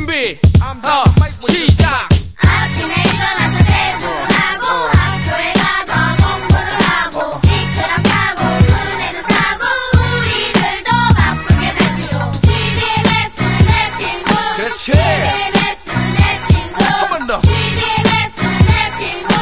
준비 시작. 아침에 일어나서 세수하고 학교에 가서 공부를 하고 미끄럼타고 은행을 타고 우리들도 바쁘게 살지요. CBMS는 내 친구. 그렇지. CBMS는 내 친구. 한 번 더. CBMS는 내 친구.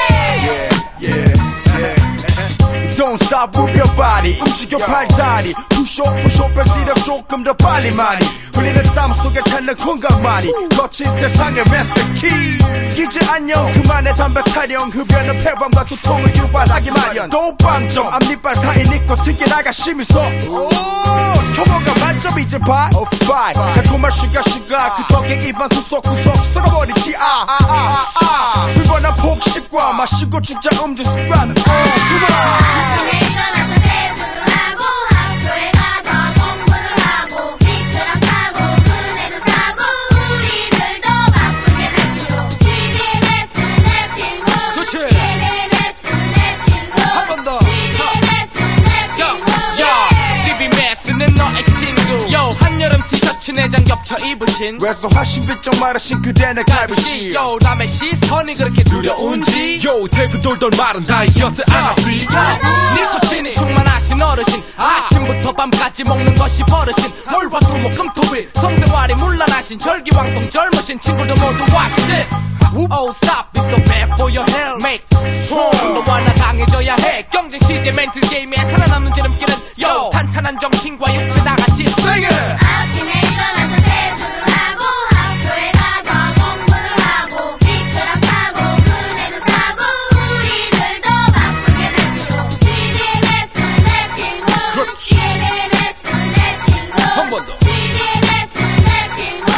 Don't stop, move your body. 움직여 팔다리. push up, 뺄수록 조금 더 빨리 많이. 흘리는 땀 속에 찾는 공간만이. 거친 세상의 master key. 기지 안녕 그만의 담배 타령. 흡연은 폐광과 두통을 유발하기 마련. 도방점 앞니빨 사이 니코틴 나가 심이서. 혐오가 만점 이제 봐. 달콤한 시가 그 덕에 입안 구석구석 썩어버리지. 불번한 폭식과 마시고 죽자 음주 습관. 아침에 일어나서 세수를 하고 학교에 가서 공부를 하고 미끄럼타고 은행을 타고 우리들도 바쁘게 살지요. CBMS는 내 친구. CBMS는 내 친구. 한 번 더. CBMS는 내 친구. CBMS는 너의 친구. 요 한여름 티셔츠 내장 겹쳐 입으신 왜서 화신빛적 마르신 그대는 갈비씨. 요 남의 시선이 그렇게 두려운지. 요 테이프 돌돌 마른 다이어트 아가씨. 니코틴이 충만하신 어르신. 아침부터 밤까지 먹는 것이 버릇인 월화수목금토일 성생활이 문란하신 절기왕성 젊으신 친구들 모두 watch this. Oh stop, it's so bad for your health. Make strong, 너와 나 강해져야 해. 경쟁시대 멘틀 게임에 살아남는 지름길은 yo 탄탄한 정신과 육체 다같이 sing it. 아침에 일어나서 세수를 하고 학교에 가서 공부를 하고 미끄럼타고 은행을 타고 우리들도 바쁘게 살지요. CBMS는 내 친구. CBMS는 내 친구. 한 번 더. CBMS는 내 친구.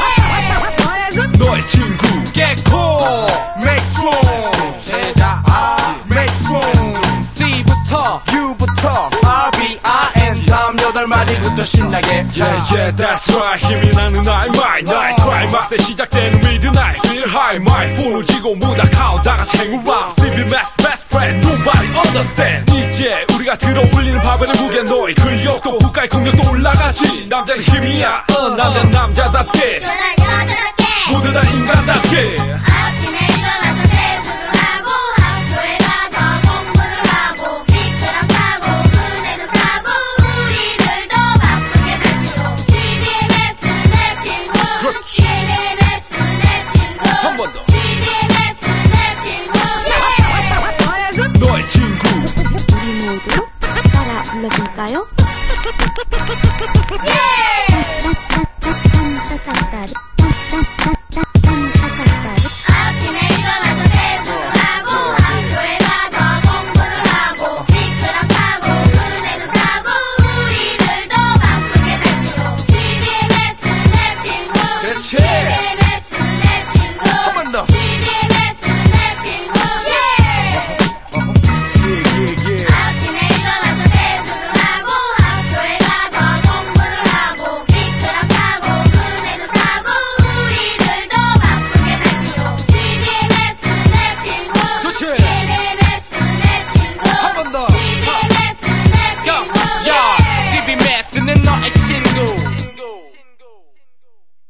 너의 친구. 개코 Make phone. 제자 Make phone. C부터 U부터 RBIN 다음 8마디부터 신나게. Yeah, that's right. 힘이 나는 나의 mind. 나의 클라이막스에 시작되는 midnight. Feel high, my 폰을 쥐고 무닥하고 다같이 hang around. CBMS best friend, nobody understand. 이제 우리가 들어올리는 바벨의 무게 너의 근력도 국가의 국력도 올라가지. 남자는 힘이야. 남자는 남자답게. 여자답게 모두 다 인간답게. 아침에 일어나서 세수를 하고 학교에 가서 공부를 하고 미끄럼타고 은행을 타고 우리들도 바쁘게 살지요. CBMS는 내 친구. CBMS는 내 친구. 한 번 더. CBMS는 내 친구. 너의 친구. 우리 모두 따라 불러볼까요? 따따따따따따따따따